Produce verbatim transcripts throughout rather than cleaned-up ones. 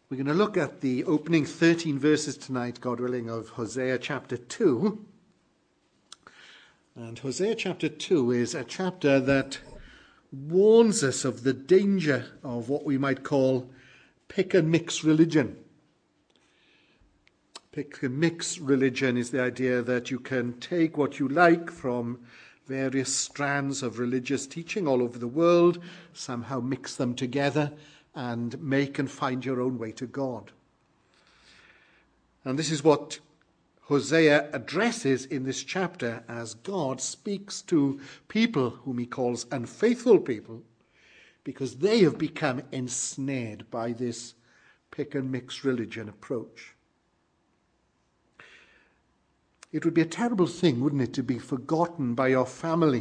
We're going to look at the opening thirteen verses tonight, God willing, of Hosea chapter two. And Hosea chapter two is a chapter that warns us of the danger of what we might call pick and mix religion. Pick and mix religion is the idea that you can take what you like from various strands of religious teaching all over the world, somehow mix them together, and make and find your own way to God. And this is what Hosea addresses in this chapter as God speaks to people whom he calls unfaithful people, because they have become ensnared by this pick and mix religion approach. It would be a terrible thing, wouldn't it, to be forgotten by your family.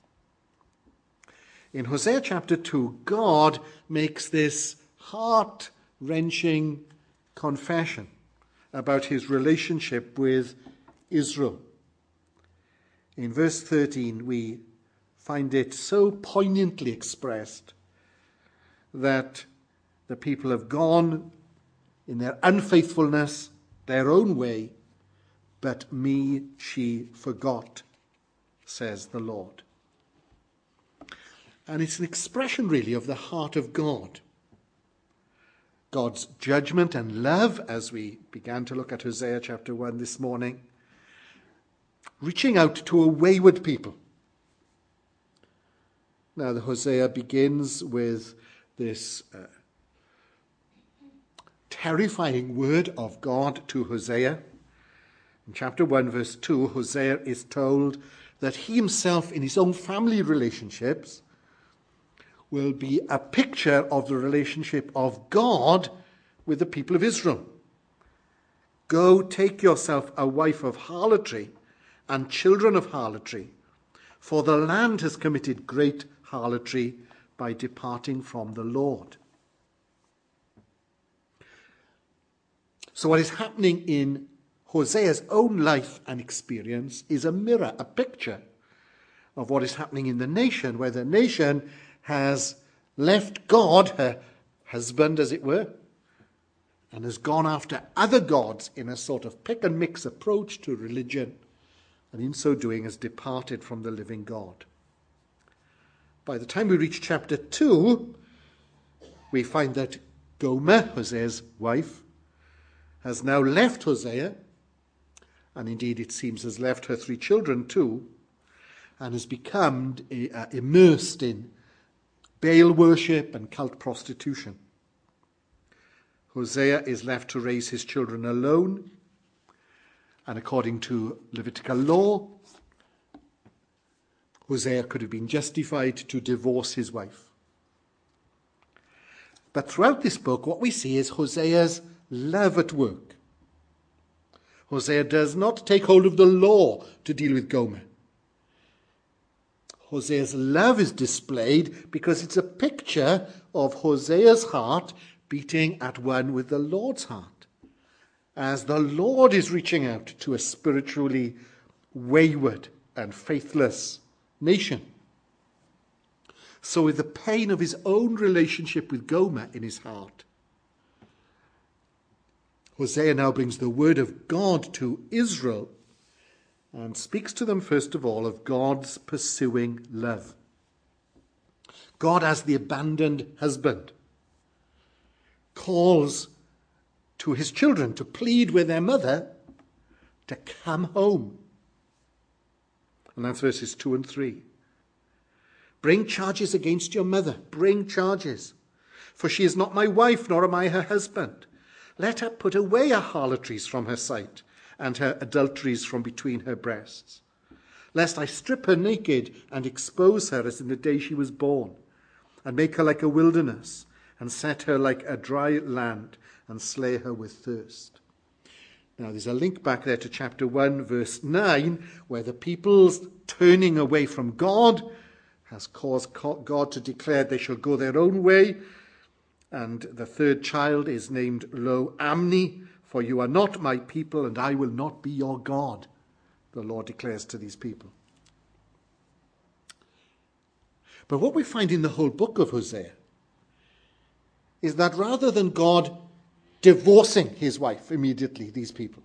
In Hosea chapter two, God makes this heart-wrenching confession about his relationship with Israel. In verse thirteen, we find it so poignantly expressed that the people have gone in their unfaithfulness their own way, but me she forgot, says the Lord. And it's an expression, really, of the heart of God. God's judgment and love, as we began to look at Hosea chapter one this morning, reaching out to a wayward people. Now, the Hosea begins with this uh, terrifying word of God to Hosea. In chapter one, verse two, Hosea is told that he himself, in his own family relationships, will be a picture of the relationship of God with the people of Israel. Go, take yourself a wife of harlotry and children of harlotry, for the land has committed great harlotry by departing from the Lord. So what is happening in Hosea's own life and experience is a mirror, a picture of what is happening in the nation, where the nation has left God, her husband as it were, and has gone after other gods in a sort of pick and mix approach to religion, and in so doing has departed from the living God. By the time we reach chapter two, we find that Gomer, Hosea's wife, has now left Hosea, and indeed it seems has left her three children too, and has become uh, immersed in Baal worship and cult prostitution. Hosea is left to raise his children alone, and according to Levitical law, Hosea could have been justified to divorce his wife. But throughout this book, what we see is Hosea's love at work. Hosea does not take hold of the law to deal with Gomer. Hosea's love is displayed because it's a picture of Hosea's heart beating at one with the Lord's heart, as the Lord is reaching out to a spiritually wayward and faithless nation. So with the pain of his own relationship with Gomer in his heart, Hosea now brings the word of God to Israel and speaks to them, first of all, of God's pursuing love. God, as the abandoned husband, calls to his children to plead with their mother to come home. And that's verses two and three. Bring charges against your mother. Bring charges. For she is not my wife, nor am I her husband. Let her put away her harlotries from her sight, and her adulteries from between her breasts, lest I strip her naked and expose her as in the day she was born, and make her like a wilderness, and set her like a dry land, and slay her with thirst. Now there's a link back there to chapter one, verse nine, where the people's turning away from God has caused God to declare they shall go their own way, and the third child is named Lo Ammi, for you are not my people, and I will not be your God, the Lord declares to these people. But what we find in the whole book of Hosea is that rather than God divorcing his wife immediately, these people.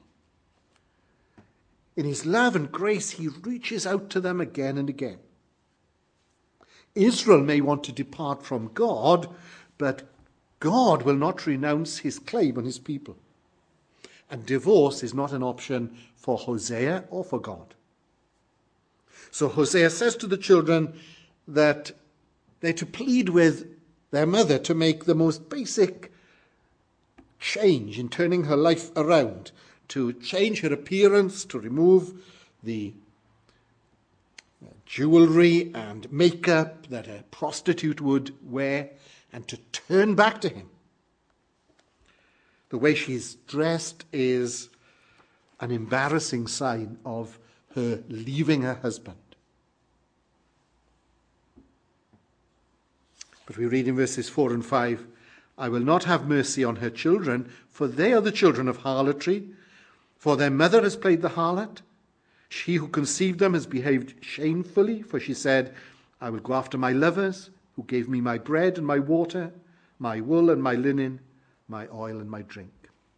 In his love and grace, he reaches out to them again and again. Israel may want to depart from God, but God will not renounce his claim on his people. And divorce is not an option for Hosea or for God. So Hosea says to the children that they're to plead with their mother to make the most basic change in turning her life around, to change her appearance, to remove the jewelry and makeup that a prostitute would wear, and to turn back to him. The way she's dressed is an embarrassing sign of her leaving her husband. But we read in verses four and five, I will not have mercy on her children, for they are the children of harlotry. For their mother has played the harlot. She who conceived them has behaved shamefully, for she said, I will go after my lovers, who gave me my bread and my water, my wool and my linen, my oil and my drink.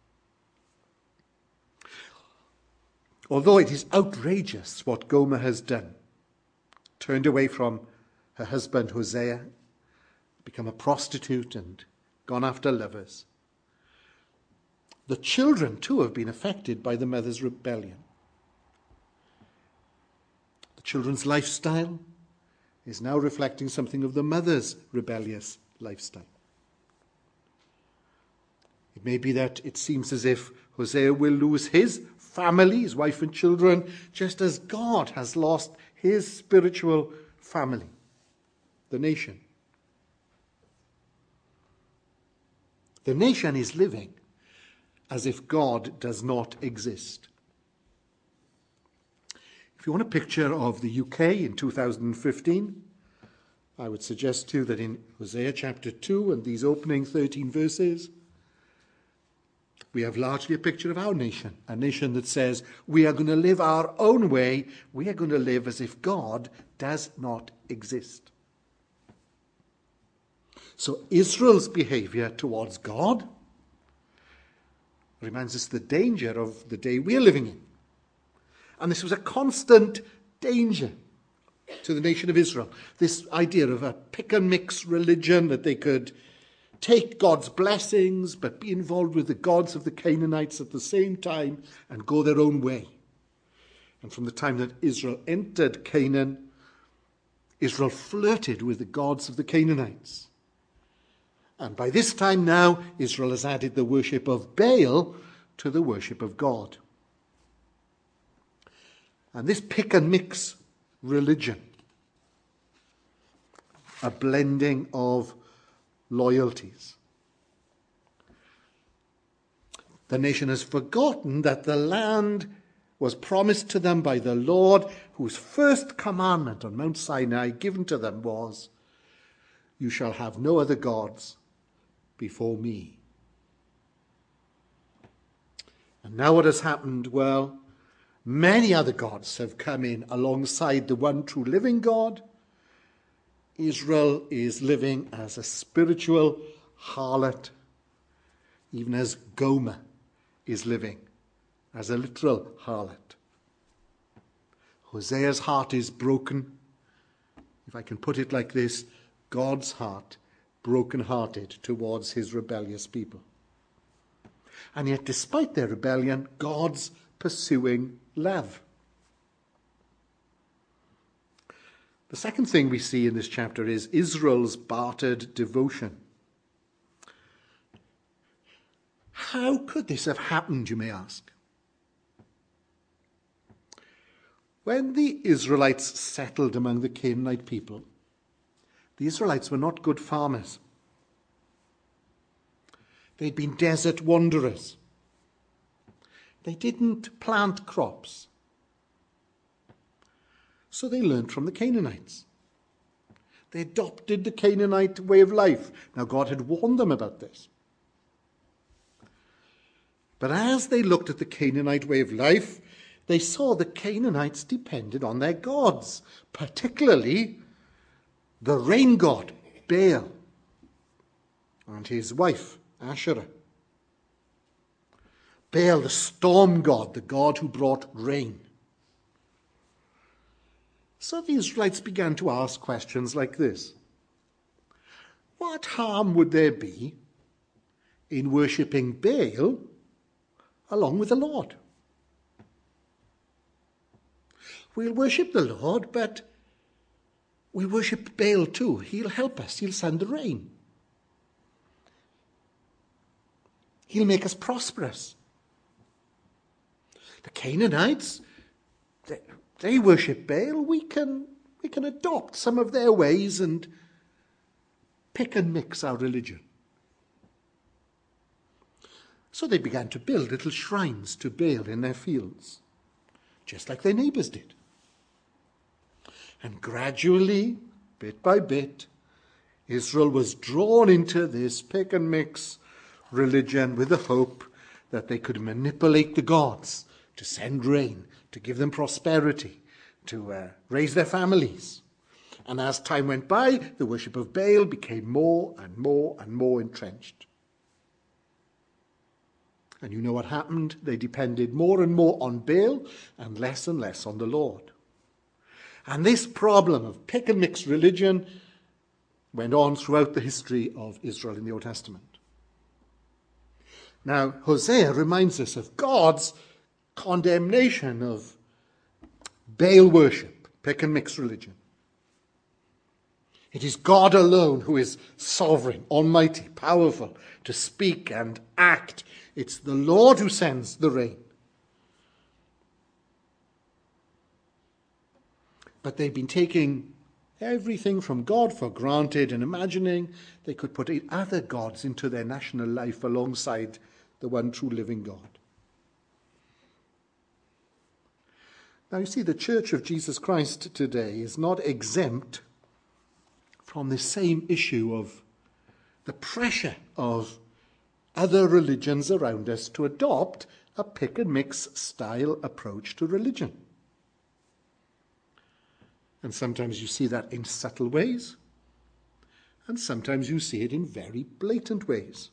Although it is outrageous what Gomer has done, turned away from her husband Hosea, become a prostitute and gone after lovers, the children too have been affected by the mother's rebellion. The children's lifestyle is now reflecting something of the mother's rebellious lifestyle. It may be that it seems as if Hosea will lose his family, his wife and children, just as God has lost his spiritual family, the nation. The nation is living as if God does not exist. If you want a picture of the U K in two thousand fifteen, I would suggest to you that in Hosea chapter two and these opening thirteen verses, we have largely a picture of our nation, a nation that says we are going to live our own way, we are going to live as if God does not exist. So Israel's behavior towards God reminds us of the danger of the day we're living in. And this was a constant danger to the nation of Israel. This idea of a pick and mix religion, that they could take God's blessings but be involved with the gods of the Canaanites at the same time and go their own way. And from the time that Israel entered Canaan, Israel flirted with the gods of the Canaanites. And by this time now, Israel has added the worship of Baal to the worship of God. And this pick and mix religion, a blending of loyalties. The nation has forgotten that the land was promised to them by the Lord, whose first commandment on Mount Sinai given to them was, you shall have no other gods before me. And now what has happened? Well, many other gods have come in alongside the one true living God. Israel is living as a spiritual harlot, even as Gomer is living as a literal harlot. Hosea's heart is broken. If I can put it like this, God's heart broken-hearted towards his rebellious people. And yet, despite their rebellion, God's pursuing love. The second thing we see in this chapter is Israel's bartered devotion. How could this have happened, you may ask? When the Israelites settled among the Canaanite people, the Israelites were not good farmers. They'd been desert wanderers. They didn't plant crops. So they learned from the Canaanites. They adopted the Canaanite way of life. Now, God had warned them about this. But as they looked at the Canaanite way of life, they saw the Canaanites depended on their gods, particularly the rain god, Baal, and his wife, Asherah. Baal, the storm god, the god who brought rain. So the Israelites began to ask questions like this. What harm would there be in worshipping Baal along with the Lord? We'll worship the Lord, but we'll worship Baal too. He'll help us. He'll send the rain. He'll make us prosperous. The Canaanites, they, they worship Baal. We can, we can adopt some of their ways and pick and mix our religion. So they began to build little shrines to Baal in their fields, just like their neighbors did. And gradually, bit by bit, Israel was drawn into this pick and mix religion with the hope that they could manipulate the gods to send rain, to give them prosperity, to uh, raise their families. And as time went by, the worship of Baal became more and more and more entrenched. And you know what happened? They depended more and more on Baal and less and less on the Lord. And this problem of pick and mix religion went on throughout the history of Israel in the Old Testament. Now, Hosea reminds us of God's condemnation of Baal worship, pick and mix religion. It is God alone who is sovereign, almighty, powerful to speak and act. It's the Lord who sends the rain. But they've been taking everything from God for granted and imagining they could put other gods into their national life alongside the one true living God. Now you see, the Church of Jesus Christ today is not exempt from the same issue of the pressure of other religions around us to adopt a pick and mix style approach to religion. And sometimes you see that in subtle ways, and sometimes you see it in very blatant ways.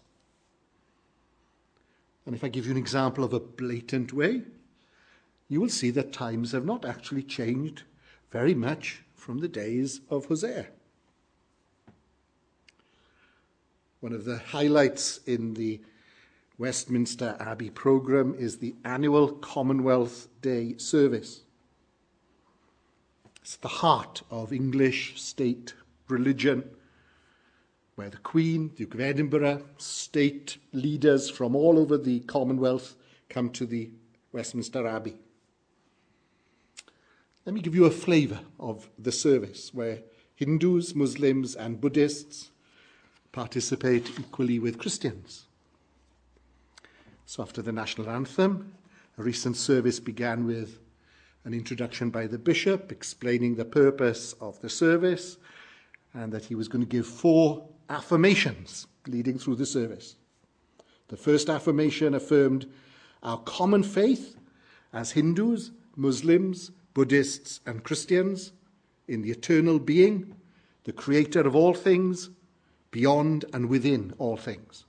And if I give you an example of a blatant way, you will see that times have not actually changed very much from the days of Hosea. One of the highlights in the Westminster Abbey programme is the annual Commonwealth Day service. It's the heart of English state religion, where the Queen, Duke of Edinburgh, state leaders from all over the Commonwealth come to the Westminster Abbey. Let me give you a flavour of the service, where Hindus, Muslims and Buddhists participate equally with Christians. So after the national anthem, a recent service began with an introduction by the bishop explaining the purpose of the service and that he was going to give four affirmations leading through the service. The first affirmation affirmed our common faith as Hindus, Muslims, Buddhists and Christians in the eternal being, the creator of all things, beyond and within all things.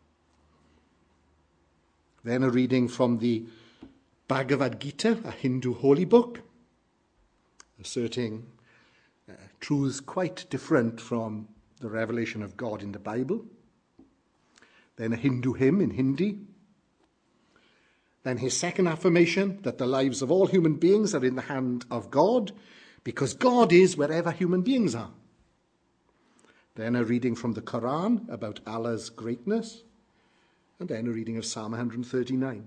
Then a reading from the Bhagavad Gita, a Hindu holy book, asserting uh, truths quite different from the revelation of God in the Bible. Then a Hindu hymn in Hindi. Then his second affirmation that the lives of all human beings are in the hand of God, because God is wherever human beings are. Then a reading from the Quran about Allah's greatness, and then a reading of Psalm one thirty-nine.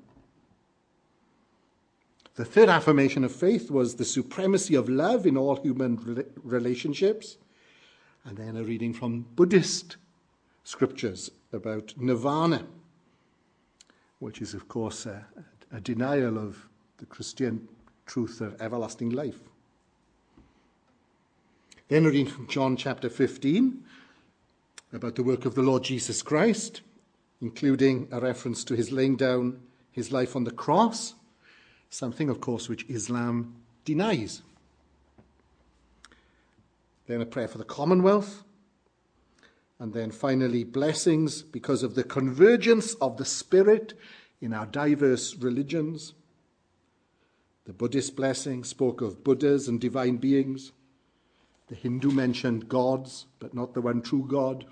The third affirmation of faith was the supremacy of love in all human relationships, and then a reading from Buddhist scriptures about nirvana, which is, of course, a, a denial of the Christian truth of everlasting life. Then a reading from John chapter fifteen about the work of the Lord Jesus Christ, including a reference to his laying down his life on the cross, something, of course, which Islam denies. Then a prayer for the Commonwealth, and then finally blessings because of the convergence of the Spirit in our diverse religions. The Buddhist blessing spoke of Buddhas and divine beings. The Hindu mentioned gods, but not the one true God.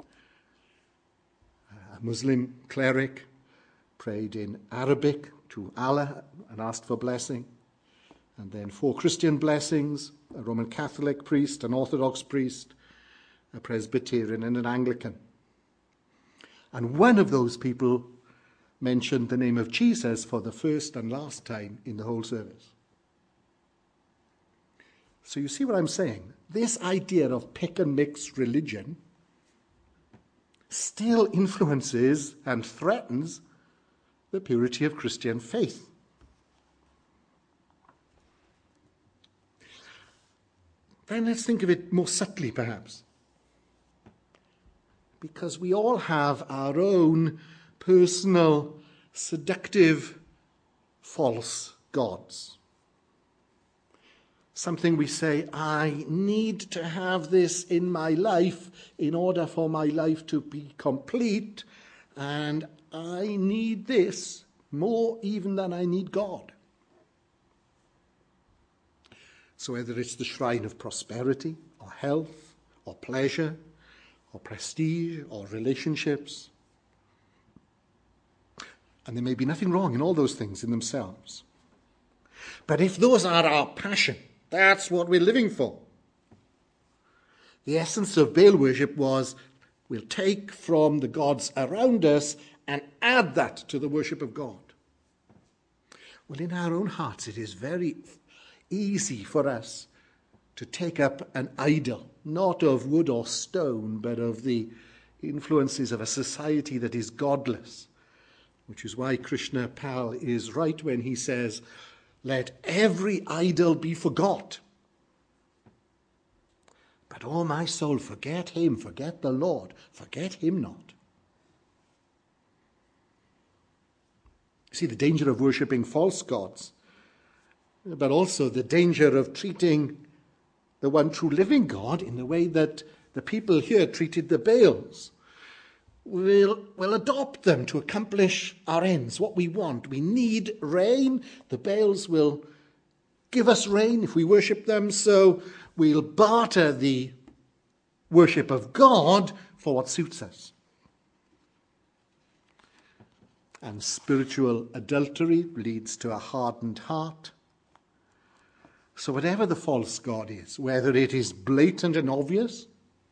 A Muslim cleric prayed in Arabic to Allah and asked for blessing. And then four Christian blessings, a Roman Catholic priest, an Orthodox priest, a Presbyterian and an Anglican. And one of those people mentioned the name of Jesus for the first and last time in the whole service. So you see what I'm saying? This idea of pick and mix religion still influences and threatens the purity of Christian faith. Then let's think of it more subtly, perhaps. Because we all have our own personal, seductive, false gods. Something we say, I need to have this in my life in order for my life to be complete, and I need this more even than I need God. So whether it's the shrine of prosperity, or health, or pleasure, or prestige, or relationships, and there may be nothing wrong in all those things in themselves. But if those are our passion, that's what we're living for. The essence of Baal worship was, we'll take from the gods around us and add that to the worship of God. Well, in our own hearts, it is very easy for us to take up an idol, not of wood or stone, but of the influences of a society that is godless, which is why Krishna Pal is right when he says, let every idol be forgot. But, oh, my soul, forget him, forget the Lord, forget him not. See the danger of worshipping false gods, but also the danger of treating the one true living God in the way that the people here treated the Baals. We'll, we'll adopt them to accomplish our ends, what we want. We need rain. The Baals will give us rain if we worship them, so we'll barter the worship of God for what suits us. And spiritual adultery leads to a hardened heart. So whatever the false god is, whether it is blatant and obvious,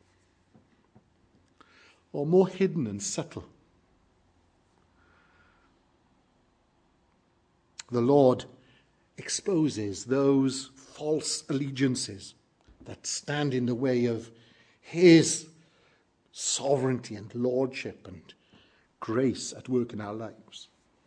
or more hidden and subtle, the Lord exposes those false allegiances that stand in the way of his sovereignty and lordship and grace at work in our lives.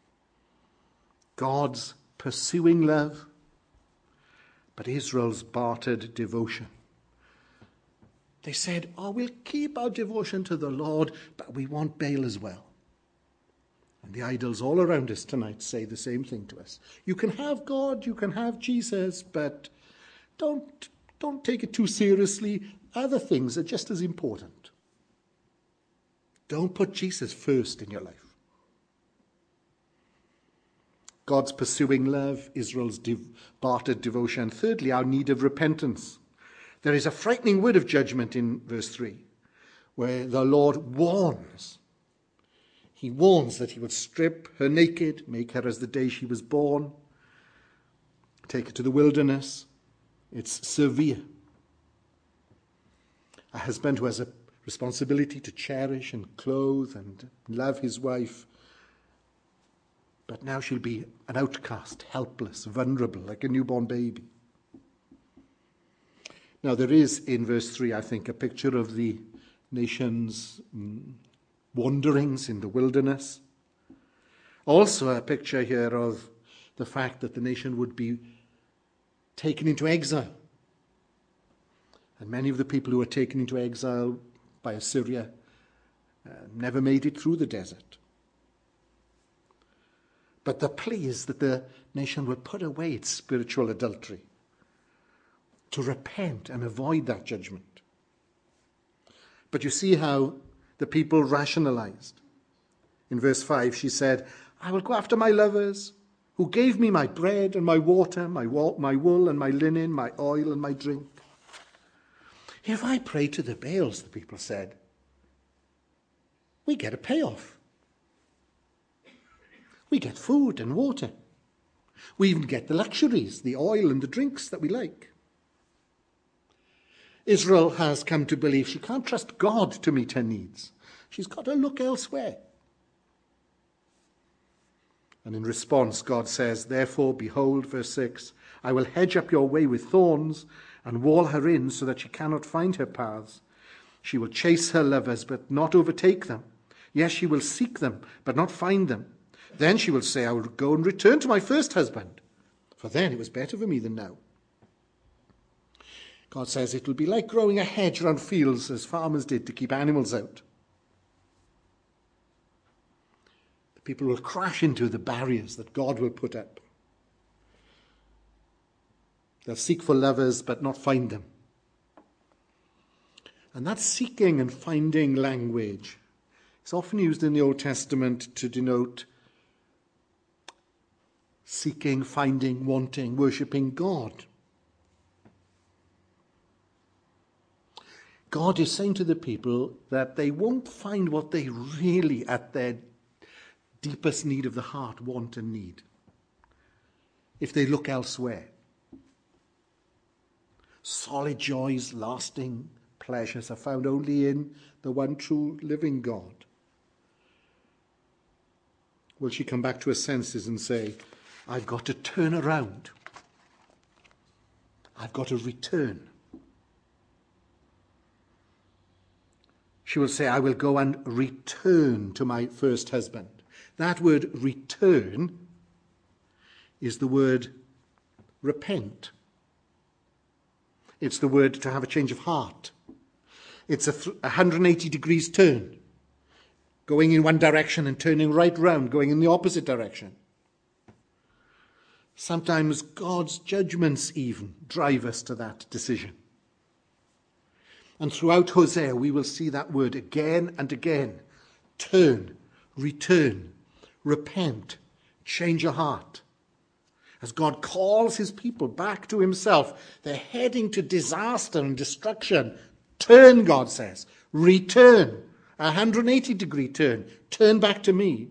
God's pursuing love, but Israel's bartered devotion. They said, oh, we'll keep our devotion to the Lord, but we want Baal as well. And the idols all around us tonight say the same thing to us. You can have God, you can have Jesus, but don't, don't take it too seriously. Other things are just as important. Don't put Jesus first in your life. God's pursuing love, Israel's dev- bartered devotion. Thirdly, our need of repentance. There is a frightening word of judgment in verse three, where the Lord warns. He warns that he would strip her naked, make her as the day she was born, take her to the wilderness. It's severe. A husband who has a responsibility to cherish and clothe and love his wife, but now she'll be an outcast, helpless, vulnerable, like a newborn baby. Now, there is in verse three, I think, a picture of the nation's wanderings in the wilderness. Also a picture here of the fact that the nation would be taken into exile. And many of the people who were taken into exile by Assyria uh, never made it through the desert. But the plea is that the nation would put away its spiritual adultery, to repent and avoid that judgment. But you see how the people rationalized. In verse five, she said, I will go after my lovers, who gave me my bread and my water, my, wo- my wool and my linen, my oil and my drink. If I pray to the Baals, the people said, we get a payoff. We get food and water. We even get the luxuries, the oil and the drinks that we like. Israel has come to believe she can't trust God to meet her needs. She's got to look elsewhere. And in response, God says, therefore, behold, verse six, I will hedge up your way with thorns and wall her in so that she cannot find her paths. She will chase her lovers, but not overtake them. Yes, she will seek them, but not find them. Then she will say, I will go and return to my first husband, for then it was better for me than now. God says it will be like growing a hedge around fields as farmers did to keep animals out. The people will crash into the barriers that God will put up. They'll seek for lovers but not find them. And that seeking and finding language is often used in the Old Testament to denote seeking, finding, wanting, worshipping God. God is saying to the people that they won't find what they really, at their deepest need of the heart, want and need if they look elsewhere. Solid joys, lasting pleasures are found only in the one true living God. Will she come back to her senses and say, I've got to turn around. I've got to return. She will say, I will go and return to my first husband. That word return is the word repent. It's the word to have a change of heart. It's a th- one hundred eighty degrees turn. Going in one direction and turning right round, going in the opposite direction. Sometimes God's judgments even drive us to that decision. And throughout Hosea, we will see that word again and again. Turn, return, repent, change your heart. As God calls his people back to himself, they're heading to disaster and destruction. Turn, God says. Return. A one hundred eighty degree turn. Turn back to me.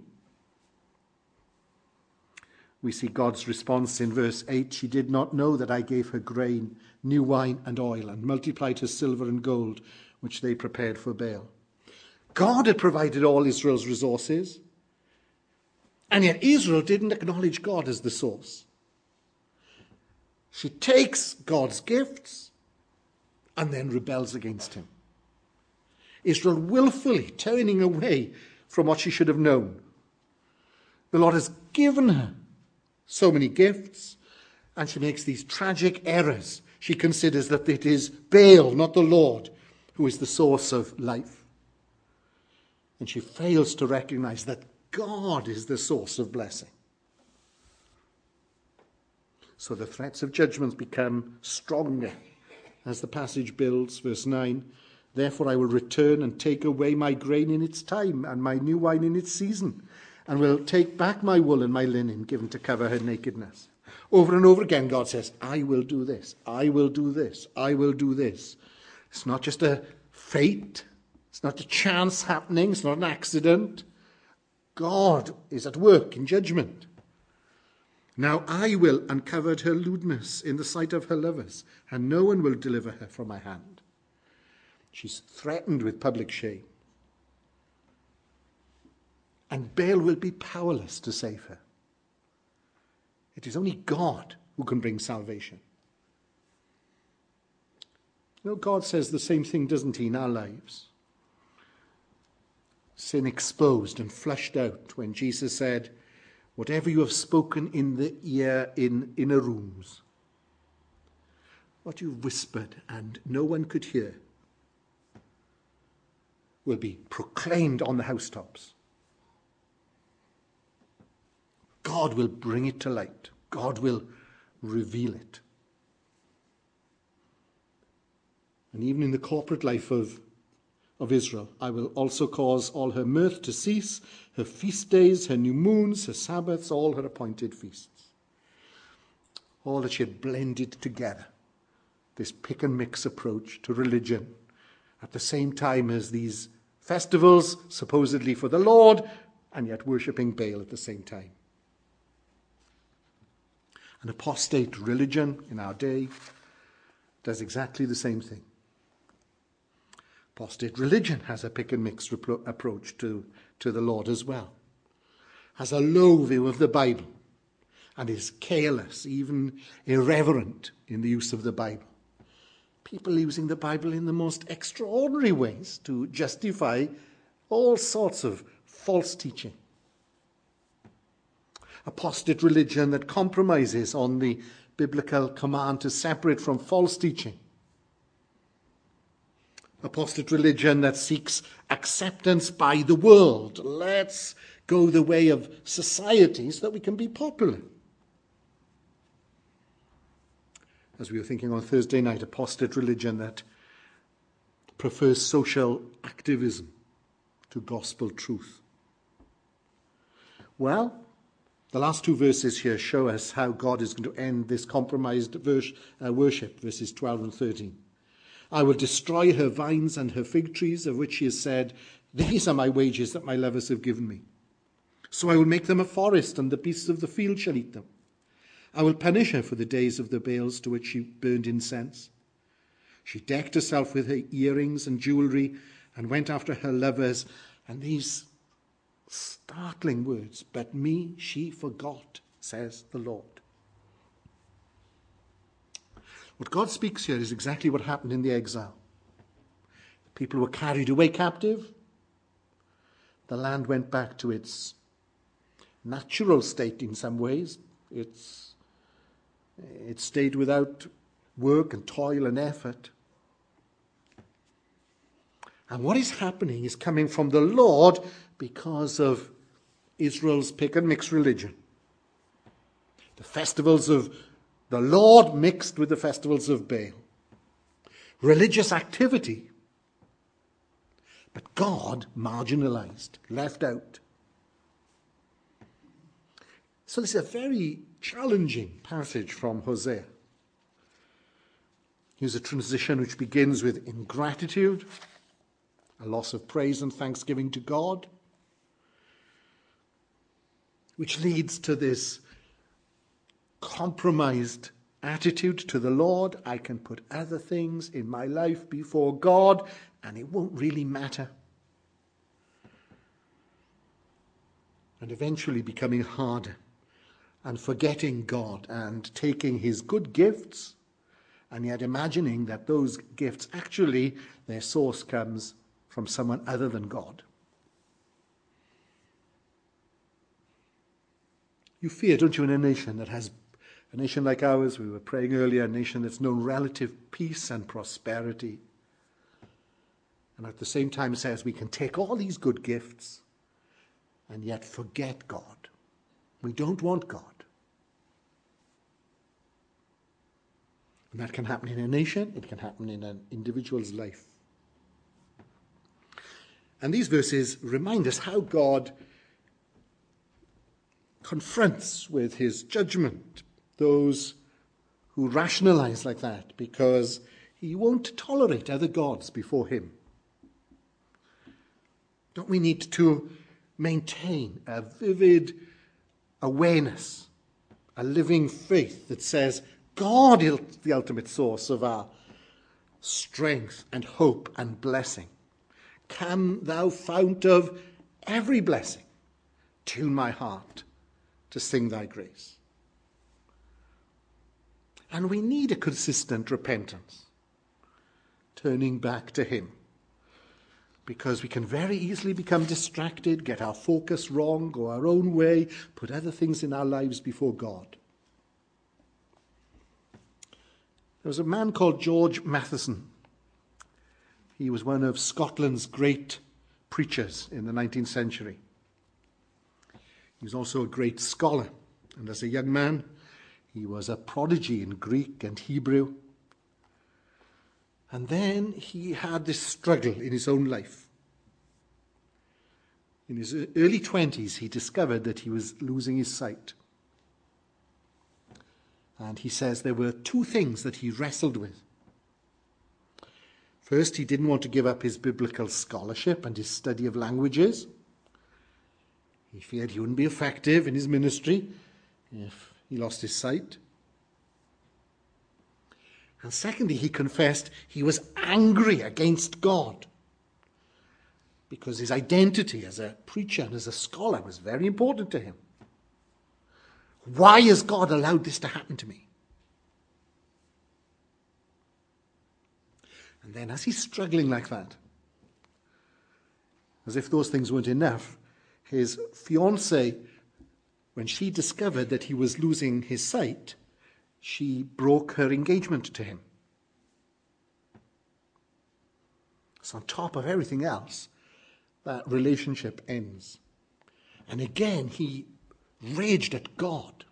We see God's response in verse eight. She did not know that I gave her grain, new wine and oil, and multiplied her silver and gold, which they prepared for Baal. God had provided all Israel's resources, and yet Israel didn't acknowledge God as the source. She takes God's gifts and then rebels against him. Israel willfully turning away from what she should have known. The Lord has given her so many gifts, and she makes these tragic errors. She considers that it is Baal, not the Lord, who is the source of life. And she fails to recognize that God is the source of blessing. So the threats of judgment become stronger as the passage builds. Verse nine, therefore I will return and take away my grain in its time and my new wine in its season, and will take back my wool and my linen given to cover her nakedness. Over and over again, God says, I will do this, I will do this, I will do this. It's not just a fate. It's not a chance happening. It's not an accident. God is at work in judgment. Now I will uncover her lewdness in the sight of her lovers, and no one will deliver her from my hand. She's threatened with public shame. And Baal will be powerless to save her. It is only God who can bring salvation. You know, God says the same thing, doesn't he, in our lives? Sin exposed and flushed out when Jesus said, whatever you have spoken in the ear in inner rooms, what you whispered and no one could hear, will be proclaimed on the housetops. God will bring it to light. God will reveal it. And even in the corporate life of of Israel. I will also cause all her mirth to cease, her feast days, her new moons, her Sabbaths, all her appointed feasts. All that she had blended together, this pick and mix approach to religion, at the same time as these festivals, supposedly for the Lord, and yet worshipping Baal at the same time. An apostate religion in our day does exactly the same thing. Apostate religion has a pick and mix repro- approach to, to the Lord as well, has a low view of the Bible, and is careless, even irreverent in the use of the Bible. People using the Bible in the most extraordinary ways to justify all sorts of false teaching. Apostate religion that compromises on the biblical command to separate from false teaching. Apostate religion that seeks acceptance by the world. Let's go the way of society so that we can be popular. As we were thinking on Thursday night, apostate religion that prefers social activism to gospel truth. Well, the last two verses here show us how God is going to end this compromised verse, uh, worship, verses twelve and thirteen. I will destroy her vines and her fig trees, of which she has said, these are my wages that my lovers have given me. So I will make them a forest, and the beasts of the field shall eat them. I will punish her for the days of the Baals to which she burned incense. She decked herself with her earrings and jewelry and went after her lovers. And these startling words, but me she forgot, says the Lord. What God speaks here is exactly what happened in the exile. The people were carried away captive. The land went back to its natural state in some ways. It's, it stayed without work and toil and effort. And what is happening is coming from the Lord because of Israel's pick and mix religion. The festivals of the Lord mixed with the festivals of Baal. Religious activity, but God marginalized, left out. So this is a very challenging passage from Hosea. Here's a transition which begins with ingratitude, a loss of praise and thanksgiving to God, which leads to this compromised attitude to the Lord. I can put other things in my life before God, and it won't really matter. And eventually becoming harder and forgetting God and taking his good gifts, and yet imagining that those gifts actually, their source comes from someone other than God. You fear, don't you, in a nation that has, a nation like ours, we were praying earlier, a nation that's known relative peace and prosperity. And at the same time says we can take all these good gifts and yet forget God. We don't want God. And that can happen in a nation, it can happen in an individual's life. And these verses remind us how God confronts with his judgment those who rationalize like that, because he won't tolerate other gods before him. Don't we need to maintain a vivid awareness, a living faith that says God is the ultimate source of our strength and hope and blessing? Come, thou fount of every blessing, tune my heart to sing thy grace. And we need a consistent repentance, turning back to him, because we can very easily become distracted, get our focus wrong, go our own way, put other things in our lives before God. There was a man called George Matheson. He was one of Scotland's great preachers in the nineteenth century. He was also a great scholar, and as a young man, he was a prodigy in Greek and Hebrew. And then he had this struggle in his own life. In his early twenties, he discovered that he was losing his sight. And he says there were two things that he wrestled with. First, he didn't want to give up his biblical scholarship and his study of languages. He feared he wouldn't be effective in his ministry if he lost his sight. And secondly, he confessed he was angry against God because his identity as a preacher and as a scholar was very important to him. Why has God allowed this to happen to me? And then as he's struggling like that, as if those things weren't enough, his fiancée, when she discovered that he was losing his sight, she broke her engagement to him. So on top of everything else, that relationship ends. And again, he raged at God.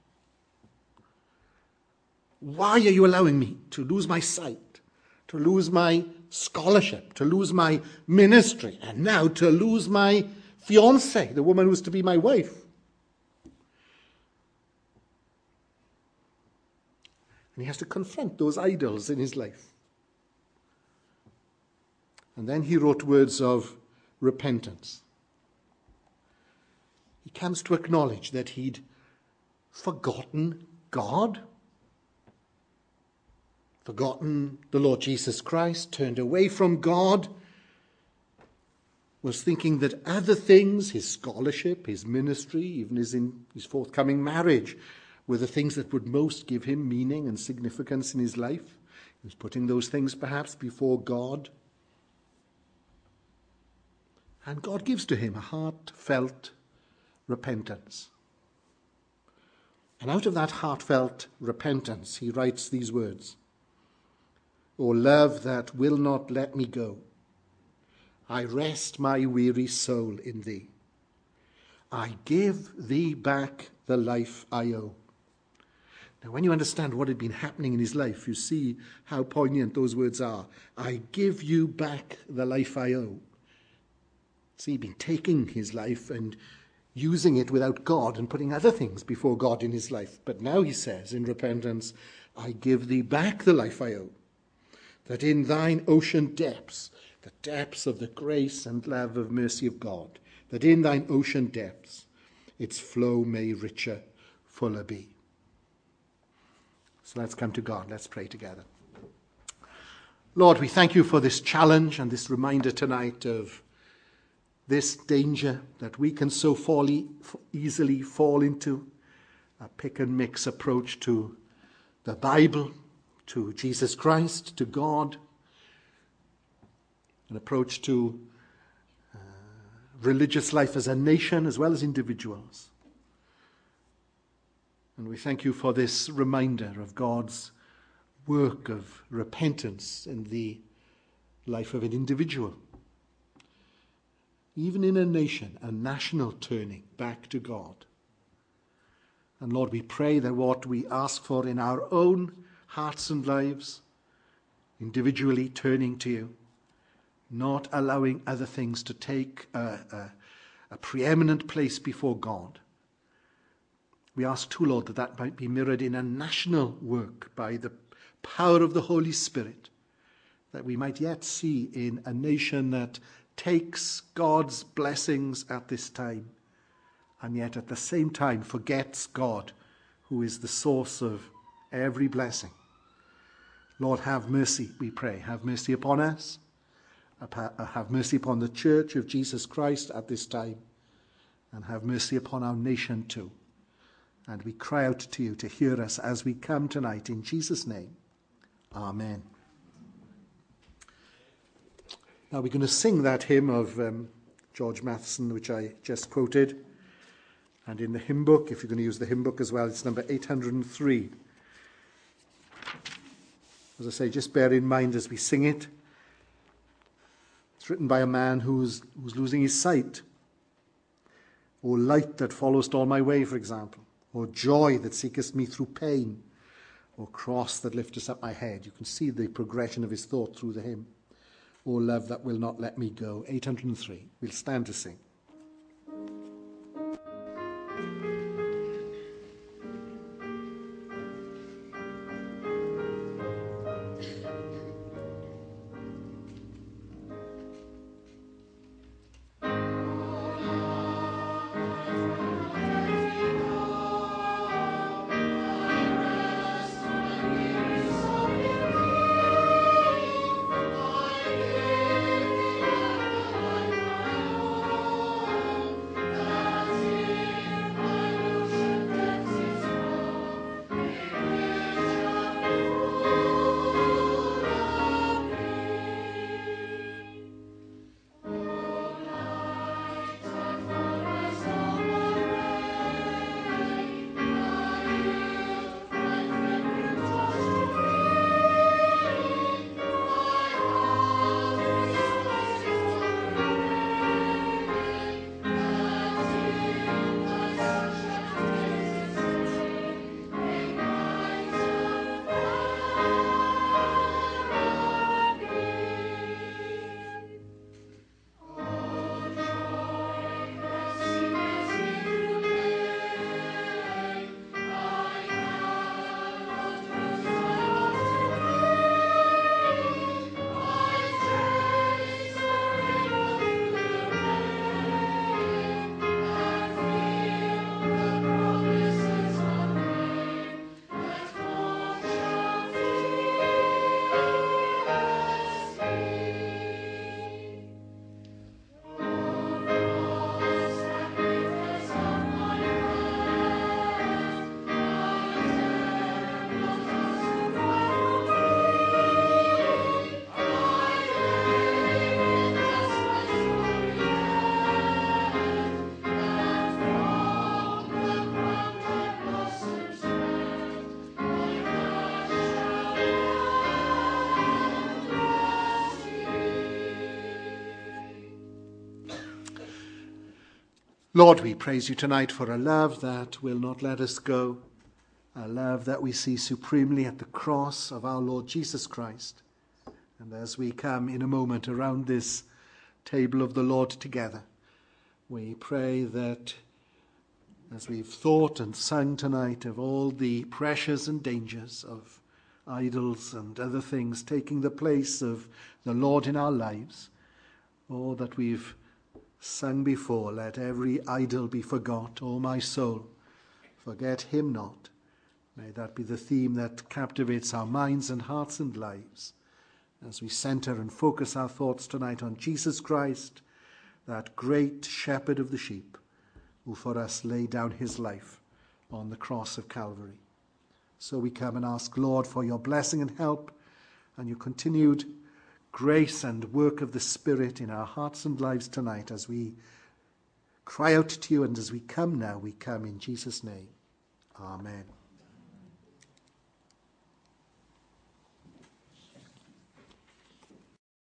Why are you allowing me to lose my sight, to lose my scholarship, to lose my ministry, and now to lose my fiancée, the woman who's to be my wife? And he has to confront those idols in his life. And then he wrote words of repentance. He comes to acknowledge that he'd forgotten God, forgotten the Lord Jesus Christ, turned away from God, was thinking that other things, his scholarship, his ministry, even his, in, his forthcoming marriage, were the things that would most give him meaning and significance in his life. He was putting those things perhaps before God. And God gives to him a heartfelt repentance. And out of that heartfelt repentance, he writes these words: O love that will not let me go, I rest my weary soul in thee. I give thee back the life I owe. Now, when you understand what had been happening in his life, you see how poignant those words are. I give you back the life I owe. See, he'd been taking his life and using it without God and putting other things before God in his life. But now he says in repentance, I give thee back the life I owe, that in thine ocean depths, the depths of the grace and love of mercy of God, that in thine ocean depths its flow may richer, fuller be. So let's come to God. Let's pray together. Lord, we thank you for this challenge and this reminder tonight of this danger that we can so fall e- easily fall into, a pick and mix approach to the Bible, to Jesus Christ, to God, an approach to uh, religious life as a nation as well as individuals. And we thank you for this reminder of God's work of repentance in the life of an individual. Even in a nation, a national turning back to God. And Lord, we pray that what we ask for in our own hearts and lives, individually turning to you, not allowing other things to take a, a, a preeminent place before God. We ask too, Lord, that that might be mirrored in a national work by the power of the Holy Spirit, that we might yet see in a nation that takes God's blessings at this time, and yet at the same time forgets God, who is the source of every blessing. Lord, have mercy, we pray. Have mercy upon us. Have mercy upon the church of Jesus Christ at this time, and have mercy upon our nation too. And we cry out to you to hear us as we come tonight in Jesus' name. Amen. Now we're going to sing that hymn of um, George Matheson, which I just quoted. And in the hymn book, if you're going to use the hymn book as well, it's number eight hundred three. As I say, just bear in mind as we sing it, it's written by a man who's, who's losing his sight. Or light that followest all my way, for example. Or joy that seekest me through pain. O cross that liftest up my head. You can see the progression of his thought through the hymn. O love that will not let me go. eight hundred three. We'll stand to sing. Lord, we praise you tonight for a love that will not let us go, a love that we see supremely at the cross of our Lord Jesus Christ. And as we come in a moment around this table of the Lord together, we pray that as we've thought and sung tonight of all the pressures and dangers of idols and other things taking the place of the Lord in our lives, oh, that we've sung before, let every idol be forgot, O my soul, forget him not. May that be the theme that captivates our minds and hearts and lives as we center and focus our thoughts tonight on Jesus Christ, that great shepherd of the sheep, who for us laid down his life on the cross of Calvary. So we come and ask, Lord, for your blessing and help and your continued grace and work of the Spirit in our hearts and lives tonight as we cry out to you, and as we come now, we come in Jesus' name. Amen.